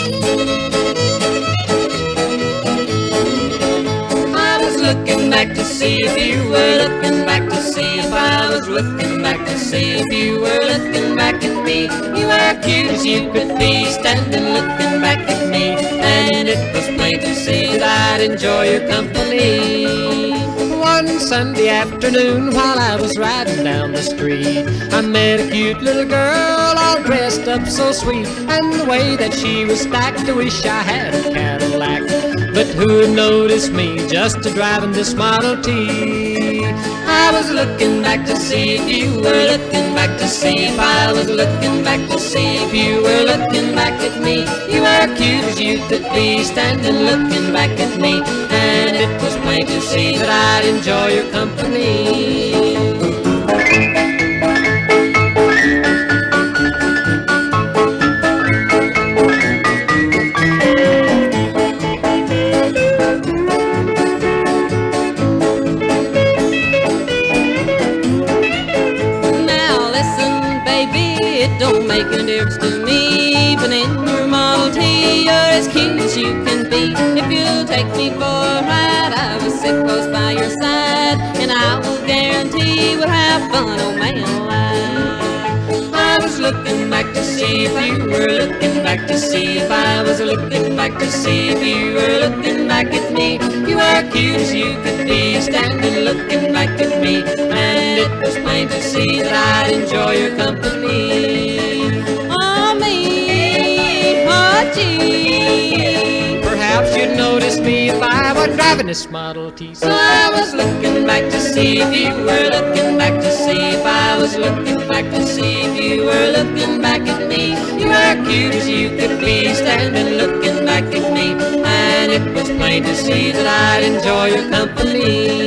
I was looking back to see if you were looking back to see if I was looking back to see if you were looking back at me. You were cute as you could be, standing looking back at me, and it was plain to see that I'd enjoy your company. One Sunday afternoon while I was riding down the street, I met a cute little girl all dressed up so sweet, and the way that she was stacked, I wish I had a Cadillac. But who would notice me just driving this Model T? I was looking back to see if you were looking back to see if I was looking back to see if you were looking back at me. You were cute as you could be, standing looking back at me, and it was plain to see that I'd enjoy your company. It don't make a difference to me, even in your Model T, you're as cute as you can be. If you'll take me for a ride, I will sit close by your side, and I will guarantee we'll have fun, oh man alive. I was looking back to see if you were looking back to see if I was looking back to see if you were looking back at me. You were cute as you could be, standing looking back at me, and it was plain to see that I'd enjoy your company. Oh me, oh gee, perhaps you'd notice me if I were driving this Model T. So I was looking back to see if you were looking back to see if I was looking back to see if you were looking back at me. You were cute as you could be, standing looking back at me, and it was plain to see that I'd enjoy your company.